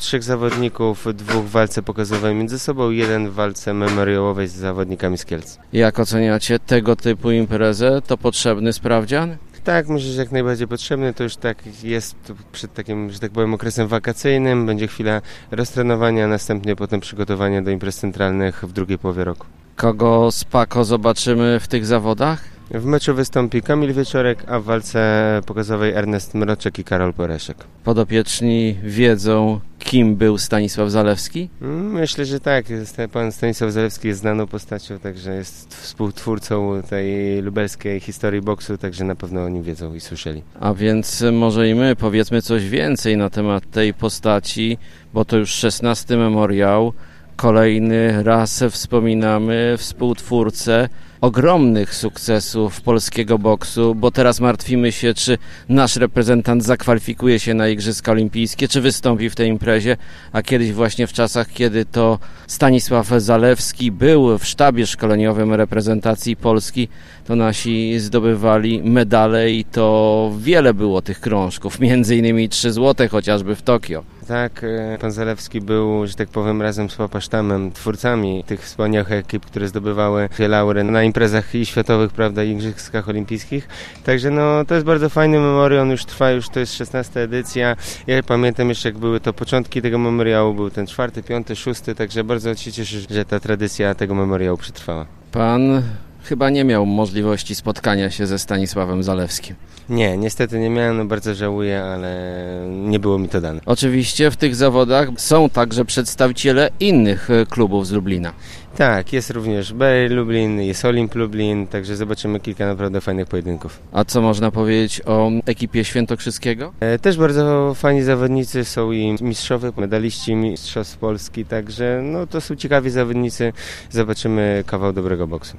3 zawodników, 2 w walce pokazowej między sobą, 1 w walce memoriałowej z zawodnikami z Kielc. Jak oceniacie tego typu imprezę? To potrzebny sprawdzian? Tak, myślę, że jak najbardziej potrzebny. To już tak jest przed takim, że tak powiem, okresem wakacyjnym. Będzie chwila roztrenowania, następnie potem przygotowania do imprez centralnych w drugiej połowie roku. Kogo z Pako zobaczymy w tych zawodach? W meczu wystąpi Kamil Wieczorek, a w walce pokazowej Ernest Mroczek i Karol Poreszek. Podopieczni wiedzą, kim był Stanisław Zalewski? Myślę, że tak. Pan Stanisław Zalewski jest znaną postacią, także jest współtwórcą tej lubelskiej historii boksu, także na pewno o nim wiedzą i słyszeli. A więc może i my powiedzmy coś więcej na temat tej postaci, bo to już 16. memoriał. Kolejny raz wspominamy współtwórcę ogromnych sukcesów polskiego boksu, bo teraz martwimy się, czy nasz reprezentant zakwalifikuje się na Igrzyska Olimpijskie, czy wystąpi w tej imprezie, a kiedyś właśnie w czasach, kiedy to Stanisław Zalewski był w sztabie szkoleniowym reprezentacji Polski, to nasi zdobywali medale i to wiele było tych krążków, między innymi 3 złote chociażby w Tokio. Tak, pan Zalewski był, że tak powiem, razem z Papasztamem twórcami tych wspaniałych ekip, które zdobywały laury na imprezach i światowych, prawda, i Igrzyskach Olimpijskich. Także no, to jest bardzo fajny memoriał, on już trwa, to jest 16. edycja. Ja pamiętam jeszcze, jak były to początki tego memoriału, był ten 4., 5., 6., także bardzo się cieszę, że ta tradycja tego memoriału przetrwała. Pan chyba nie miał możliwości spotkania się ze Stanisławem Zalewskim. Nie, niestety nie miałem, bardzo żałuję, ale nie było mi to dane. Oczywiście w tych zawodach są także przedstawiciele innych klubów z Lublina. Tak, jest również Beryl Lublin, jest Olimp Lublin, także zobaczymy kilka naprawdę fajnych pojedynków. A co można powiedzieć o ekipie świętokrzyskiego? Też bardzo fajni zawodnicy, są i mistrzowie, medaliści Mistrzostw Polski, także no, to są ciekawi zawodnicy, zobaczymy kawał dobrego boksu.